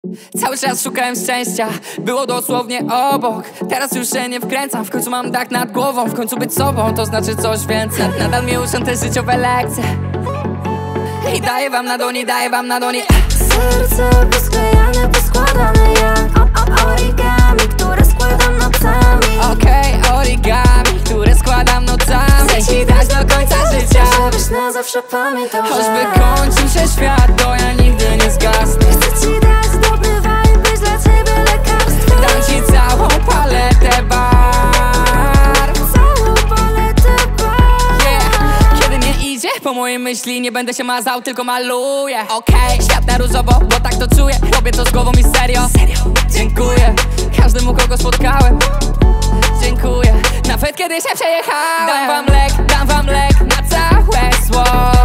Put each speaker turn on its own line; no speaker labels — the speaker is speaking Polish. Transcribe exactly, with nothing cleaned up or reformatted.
Cały czas szukałem szczęścia, było dosłownie obok. Teraz już się nie wkręcam, w końcu mam dach nad głową. W końcu być sobą to znaczy coś więcej. Nadal mnie uczą te życiowe lekcje i daję wam na doni, daję wam na doni.
Serce posklejane, poskładane jak origami, które składam nocami.
Okej, okay, origami, które składam nocami. Chcę ci dać do końca życia,
żebyś na zawsze pamiętał, że
choćby kończył się świat, to ja nigdy nie zgasnę.
Chcę ci dać dobry vibe, być dla ciebie lekarstwem.
Dam ci całą paletę bar,
całą paletę bar.
Yeah. Kiedy nie idzie po mojej myśli, nie będę się mazał, tylko maluję. Okej, okay. Świat na różowo, bo tak to czuję. Robię to z głową i serio. Serio. Dziękuję każdemu, kogo spotkałem. Dziękuję, nawet kiedy się przejechałem. Dam wam lek, dam wam lek na całe zło.